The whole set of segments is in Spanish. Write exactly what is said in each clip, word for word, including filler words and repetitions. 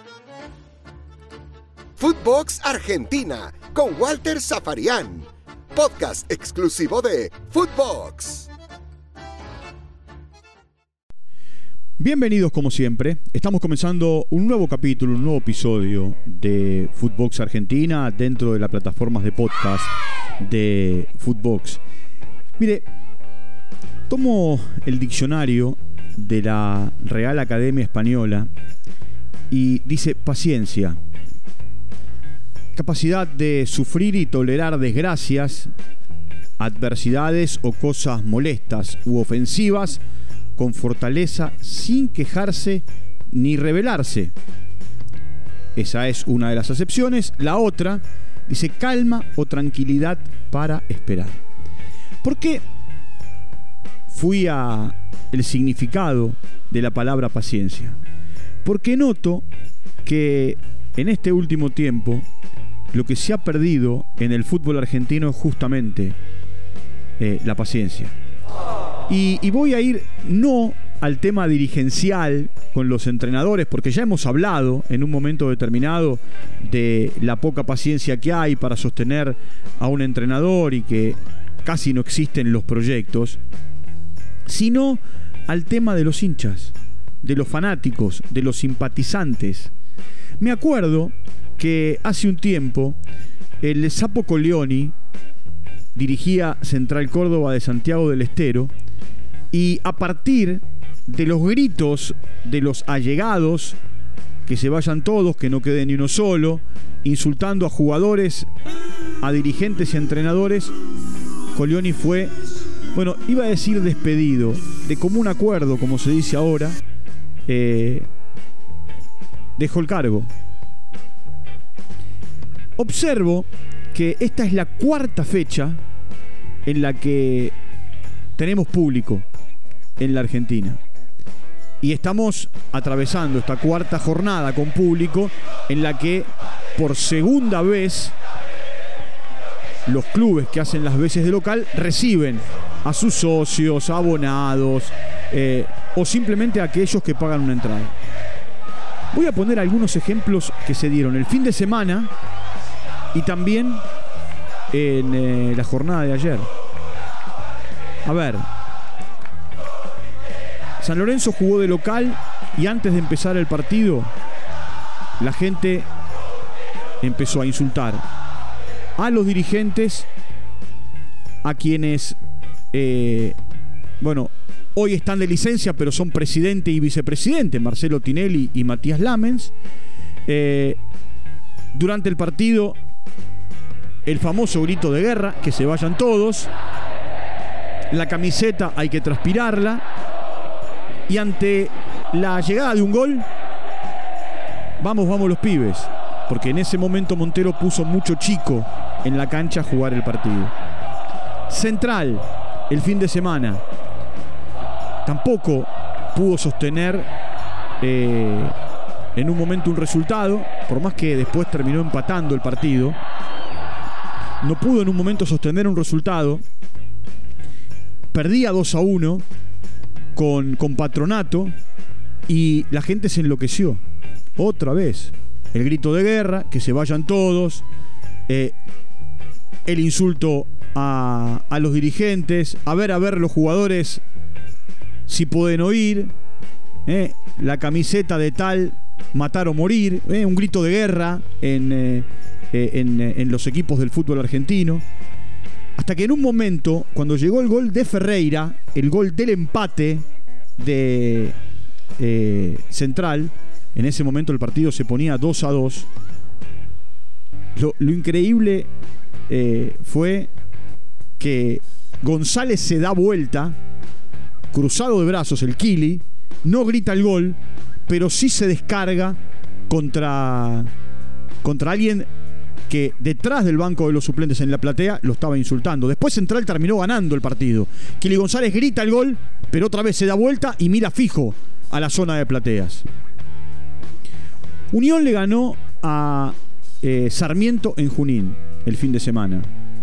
Footbox Argentina con Walter Zafarian, podcast exclusivo de Footbox. Bienvenidos como siempre, estamos comenzando un nuevo capítulo, un nuevo episodio de Footbox Argentina dentro de las plataformas de podcast de Footbox. Mire, tomo el diccionario de la Real Academia Española y dice paciencia, capacidad de sufrir y tolerar desgracias, adversidades o cosas molestas u ofensivas con fortaleza sin quejarse ni rebelarse. Esa es una de las acepciones. La otra dice calma o tranquilidad para esperar. ¿Por qué fui a el significado de la palabra paciencia? Porque noto que en este último tiempo lo que se ha perdido en el fútbol argentino es justamente eh, la paciencia. Y, y voy a ir no al tema dirigencial con los entrenadores, porque ya hemos hablado en un momento determinado de la poca paciencia que hay para sostener a un entrenador y que casi no existen los proyectos, sino al tema de los hinchas, de los fanáticos, de los simpatizantes. Me acuerdo que hace un tiempo el Sapo Colleoni dirigía Central Córdoba de Santiago del Estero y a partir de los gritos de los allegados, que se vayan todos, que no quede ni uno solo, insultando a jugadores, a dirigentes y a entrenadores, Colleoni fue, bueno, iba a decir despedido, de común acuerdo, como se dice ahora, eh, dejó el cargo. Observo que esta es la cuarta fecha en la que tenemos público en la Argentina. Y estamos atravesando esta cuarta jornada con público en la que por segunda vez los clubes que hacen las veces de local reciben a sus socios, abonados eh, o simplemente a aquellos que pagan una entrada. Voy a poner algunos ejemplos que se dieron el fin de semana y también en eh, la jornada de ayer. A ver, San Lorenzo jugó de local y antes de empezar el partido la gente empezó a insultar a los dirigentes, a quienes eh, bueno, hoy están de licencia pero son presidente y vicepresidente, Marcelo Tinelli y Matías Lamens. Eh, durante el partido el famoso grito de guerra, que se vayan todos, la camiseta hay que transpirarla, y ante la llegada de un gol, vamos, vamos los pibes, porque en ese momento Montero puso mucho chico en la cancha a jugar el partido. Central, el fin de semana, tampoco pudo sostener eh, en un momento un resultado, por más que después terminó empatando el partido. No pudo en un momento sostener un resultado. Perdía dos a uno con, con Patronato y la gente se enloqueció. Otra vez. El grito de guerra, que se vayan todos. Eh, el insulto a, a los dirigentes. A ver, a ver los jugadores si pueden oír. Eh, la camiseta de tal, matar o morir. Eh, un grito de guerra en... Eh, En, en los equipos del fútbol argentino, hasta que en un momento, cuando llegó el gol de Ferreira, el gol del empate de eh, Central, en ese momento el partido se ponía dos a dos. Lo, lo increíble eh, fue que González se da vuelta, cruzado de brazos el Kili, no grita el gol, pero sí se descarga contra, contra alguien que detrás del banco de los suplentes en la platea lo estaba insultando. Después Central terminó ganando el partido. Kili González grita el gol, pero otra vez se da vuelta y mira fijo a la zona de plateas. Unión le ganó a eh, Sarmiento en Junín el fin de semana.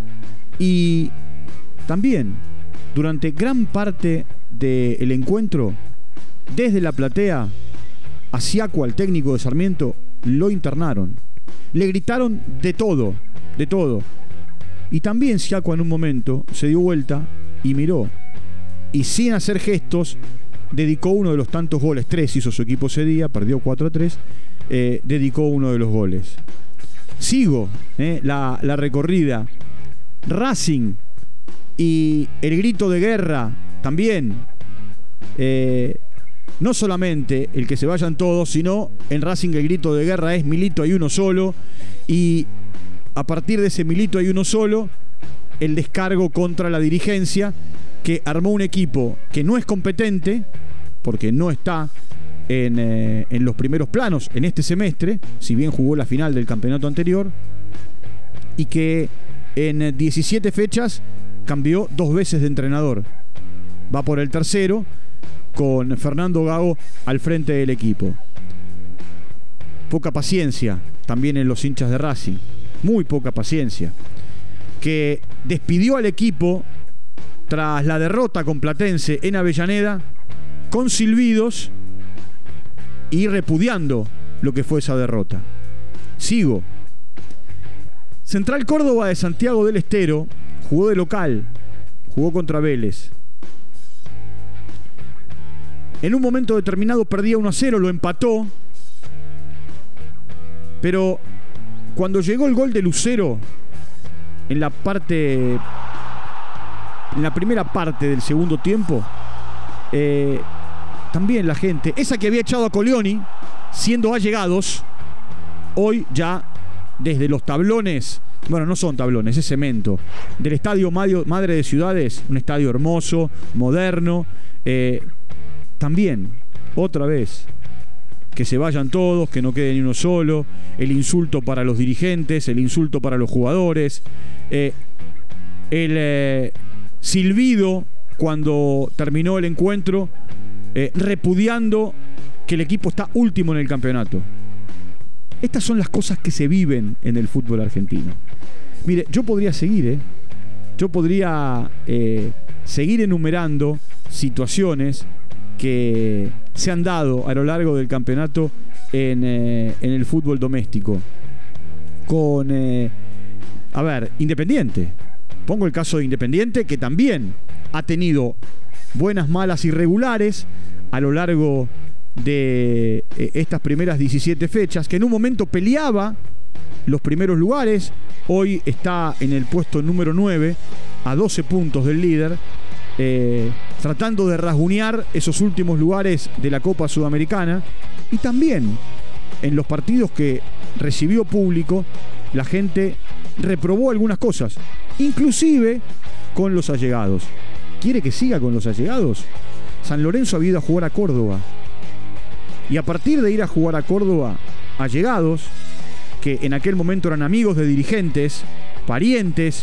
Y también, durante gran parte del encuentro, desde la platea, a Siaco, al técnico de Sarmiento, lo internaron. Le gritaron de todo, de todo. Y también Siaco en un momento se dio vuelta y miró. Y sin hacer gestos, dedicó uno de los tantos goles. Tres hizo su equipo ese día, perdió cuatro a tres. Eh, dedicó uno de los goles. Sigo eh, la, la recorrida. Racing y el grito de guerra también. Eh, no solamente el que se vayan todos, sino en Racing el grito de guerra es Milito hay uno solo. Y a partir de ese Milito hay uno solo, el descargo contra la dirigencia, que armó un equipo que no es competente, porque no está en, eh, en los primeros planos en este semestre, si bien jugó la final del campeonato anterior, y que en diecisiete fechas cambió dos veces de entrenador. Va por el tercero, con Fernando Gago al frente del equipo. Poca paciencia también en los hinchas de Racing, muy poca paciencia, que despidió al equipo tras la derrota con Platense en Avellaneda, con silbidos y repudiando lo que fue esa derrota. Sigo. Central Córdoba de Santiago del Estero jugó de local, jugó contra Vélez. En un momento determinado perdía uno a cero, lo empató. Pero cuando llegó el gol de Lucero, en la parte, en la primera parte del segundo tiempo, eh, también la gente, esa que había echado a Colioni, siendo allegados, hoy ya desde los tablones, bueno, no son tablones, es cemento, del Estadio Madre de Ciudades, un estadio hermoso, moderno, eh, también, otra vez, que se vayan todos, que no quede ni uno solo, el insulto para los dirigentes, el insulto para los jugadores, eh, el eh, silbido cuando terminó el encuentro, eh, repudiando que el equipo está último en el campeonato. Estas son las cosas que se viven en el fútbol argentino. Mire, yo podría seguir, ¿eh? Yo podría eh, seguir enumerando situaciones que se han dado a lo largo del campeonato en, eh, en el fútbol doméstico. Con, eh, a ver, Independiente. Pongo el caso de Independiente, que también ha tenido buenas, malas y regulares a lo largo de eh, estas primeras diecisiete fechas, que en un momento peleaba los primeros lugares, hoy está en el puesto número nueve, a doce puntos del líder, eh, tratando de rasguñar esos últimos lugares de la Copa Sudamericana. Y también en los partidos que recibió público, la gente reprobó algunas cosas, inclusive con los allegados. ¿Quiere que siga con los allegados? San Lorenzo había ido a jugar a Córdoba, y a partir de ir a jugar a Córdoba, allegados, que en aquel momento eran amigos de dirigentes, parientes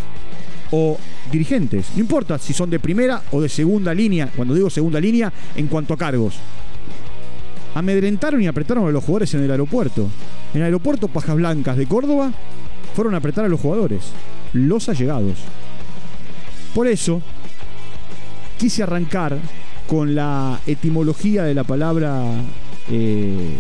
o dirigentes, no importa si son de primera o de segunda línea, cuando digo segunda línea en cuanto a cargos, amedrentaron y apretaron a los jugadores en el aeropuerto. En el aeropuerto Pajas Blancas de Córdoba fueron a apretar a los jugadores, los allegados. Por eso quise arrancar con la etimología de la palabra eh,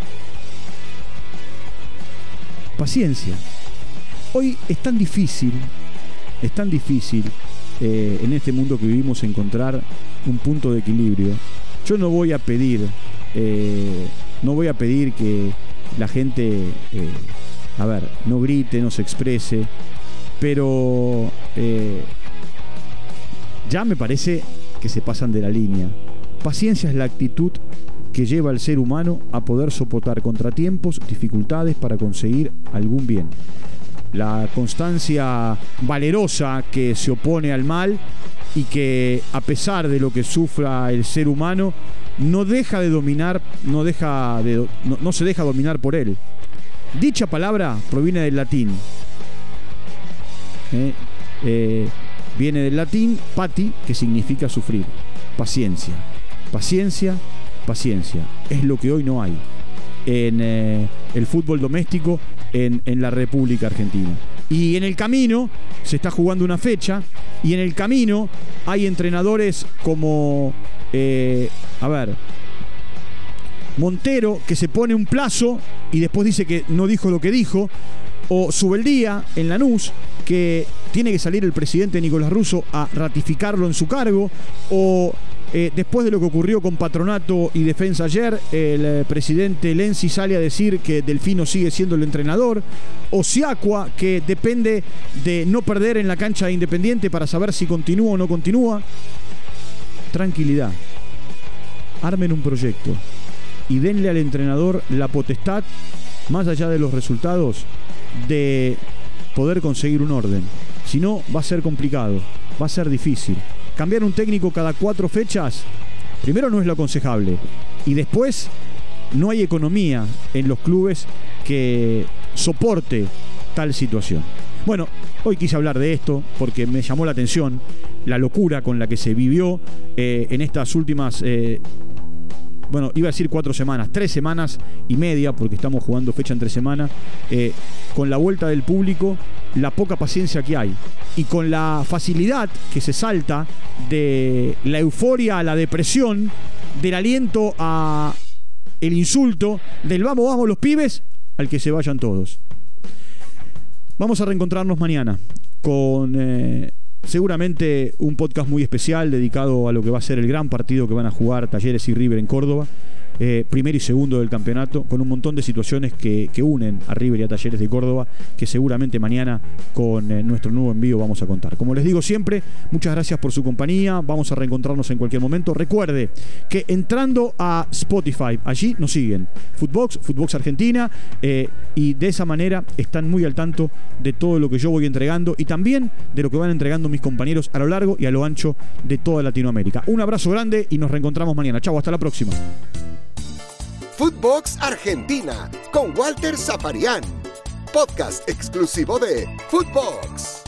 paciencia. Hoy es tan difícil, es tan difícil eh, en este mundo que vivimos encontrar un punto de equilibrio. Yo no voy a pedir, eh, no voy a pedir que la gente, eh, a ver, no grite, no se exprese, pero eh, ya me parece que se pasan de la línea. Paciencia es la actitud que lleva al ser humano a poder soportar contratiempos, dificultades para conseguir algún bien. La constancia valerosa que se opone al mal y que, a pesar de lo que sufra el ser humano, no deja de dominar, no deja de, no, no se deja dominar por él. Dicha palabra proviene del latín. Eh, eh, Viene del latín pati, que significa sufrir. Paciencia, paciencia, paciencia. Es lo que hoy no hay en eh, el fútbol doméstico en, en la República Argentina. Y en el camino se está jugando una fecha, y en el camino hay entrenadores como, eh, a ver, Montero, que se pone un plazo y después dice que no dijo lo que dijo, o Subeldía en Lanús, que tiene que salir el presidente Nicolás Russo a ratificarlo en su cargo, o eh, después de lo que ocurrió con Patronato y Defensa ayer, el eh, presidente Lenzi sale a decir que Delfino sigue siendo el entrenador, o Siacua, que depende de no perder en la cancha de Independiente para saber si continúa o no continúa. Tranquilidad, armen un proyecto y denle al entrenador la potestad, más allá de los resultados, de poder conseguir un orden. Si no, va a ser complicado, va a ser difícil. Cambiar un técnico cada cuatro fechas, primero no es lo aconsejable, y después no hay economía en los clubes que soporte tal situación. Bueno, hoy quise hablar de esto porque me llamó la atención la locura con la que se vivió eh, en estas últimas... Eh, bueno, iba a decir cuatro semanas, tres semanas y media, porque estamos jugando fecha entre semana, eh, con la vuelta del público, la poca paciencia que hay, y con la facilidad que se salta de la euforia a la depresión, del aliento a el insulto, del vamos, vamos los pibes, al que se vayan todos. Vamos a reencontrarnos mañana con... Eh, seguramente un podcast muy especial dedicado a lo que va a ser el gran partido que van a jugar Talleres y River en Córdoba, eh, primero y segundo del campeonato, con un montón de situaciones que, que unen a River y a Talleres de Córdoba, que seguramente mañana con eh, nuestro nuevo envío vamos a contar. Como les digo siempre, muchas gracias por su compañía, vamos a reencontrarnos en cualquier momento. Recuerde que entrando a Spotify, allí nos siguen Footbox, Footbox Argentina, eh, y de esa manera están muy al tanto de todo lo que yo voy entregando y también de lo que van entregando mis compañeros a lo largo y a lo ancho de toda Latinoamérica. Un abrazo grande y nos reencontramos mañana. Chau, hasta la próxima. Footbox Argentina con Walter Safarian, podcast exclusivo de Footbox.